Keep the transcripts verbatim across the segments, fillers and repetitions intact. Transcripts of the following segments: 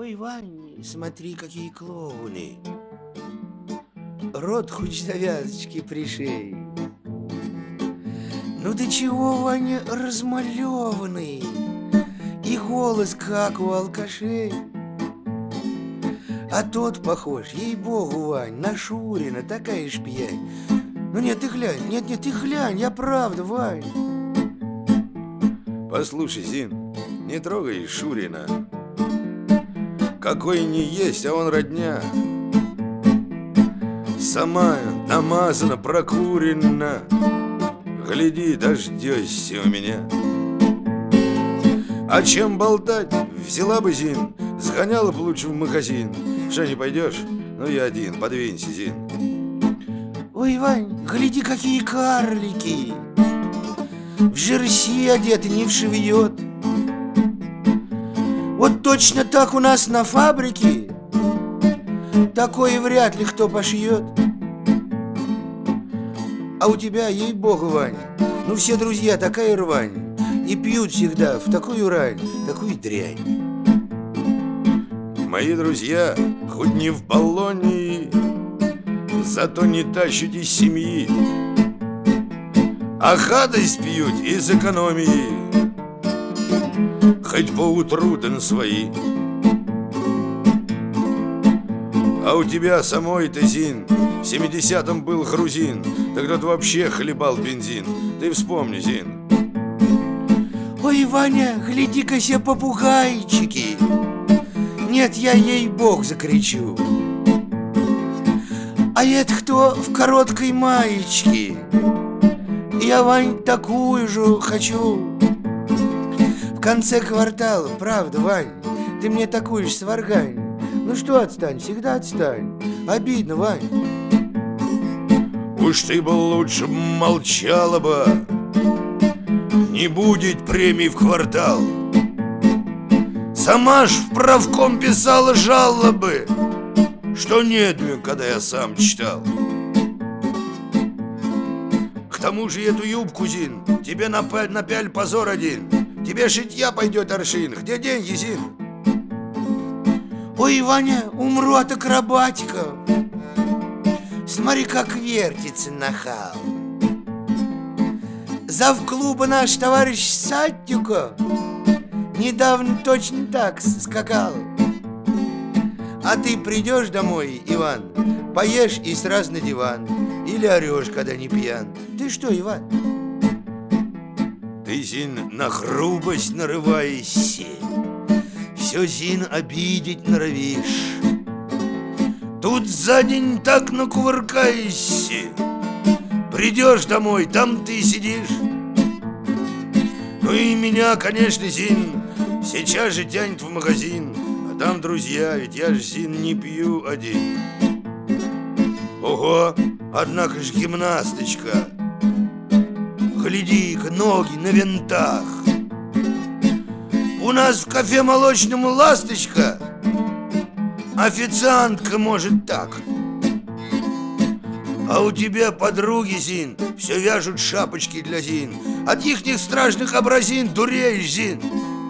Ой, Вань, смотри, какие клоуны. Рот хоть завязочки пришей. Ну ты чего, Ваня, размалеванный? И голос, как у алкашей. А тот похож, ей-богу, Вань, на Шурина, такая ж пьянь. Ну нет, ты глянь, нет, нет, ты глянь, я правда, Вань. Послушай, Зин, не трогай Шурина. Какой не есть, а он родня. Сама намазана, прокурена. Гляди, дождешься у меня. А чем болтать? Взяла бы, Зин, сгоняла бы лучше в магазин. Что, не пойдешь? Ну я один, подвинься, Зин. Ой, Вань, гляди, какие карлики. В жерси одеты, не вшивьет. Вот точно так у нас на фабрике. Такое вряд ли кто пошьет. А у тебя, ей-богу, Ваня, ну все друзья такая рвань. И пьют всегда в такую рань, такую дрянь. Мои друзья, хоть не в баллоне, зато не тащат из семьи, а гадость пьют из экономии, хоть поутру да на свои. А у тебя самой-то, Зин, в семидесятом был грузин, тогда ты вообще хлебал бензин. Ты вспомни, Зин. Ой, Ваня, гляди-ка се попугайчики. Нет, я ей-бог закричу. А это кто в короткой маечке? Я, Вань, такую же хочу. В конце квартала, правда, Вань, ты мне такую же сваргань. Ну что, отстань, всегда отстань. Обидно, Вань. Уж ты бы лучше молчала бы. Не будет премий в квартал. Сама ж в правком писала жалобы, что нет мне, когда я сам читал. К тому же эту юбку, Зин, тебе напяль, напяль позор один. Тебе шитья пойдет аршин. Где деньги, Зин? Ой, Ваня, умру от акробатиков. Смотри, как вертится нахал. Завклуба наш товарищ Саттюко недавно точно так скакал. А ты придешь домой, Иван, поешь и сразу на диван. Или орешь, когда не пьян. Ты что, Иван? Ты, Зин, на грубость нарываешься. Все, Зин, обидеть норовишь. Тут за день так накувыркаешься. Придешь домой, там ты сидишь. Ну и меня, конечно, Зин, сейчас же тянет в магазин. А там друзья, ведь я же, Зин, не пью один. Ого, однако ж гимнасточка. Гляди-ка, ноги на винтах. У нас в кафе молочном ласточка. Официантка может так. А у тебя подруги, Зин, все вяжут шапочки для Зин. От ихних страшных образин дуреешь, Зин.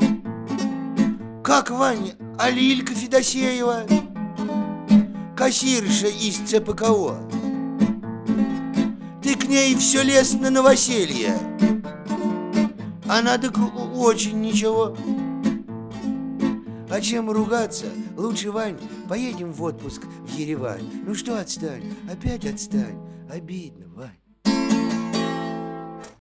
Как, Ваня, а Лилька Федосеева, кассирша из ЦПКО? Ты к ней все лез на новоселье. Она так очень ничего. А чем ругаться? Лучше, Вань, поедем в отпуск в Еревань. Ну что, отстань, опять отстань. Обидно, Вань.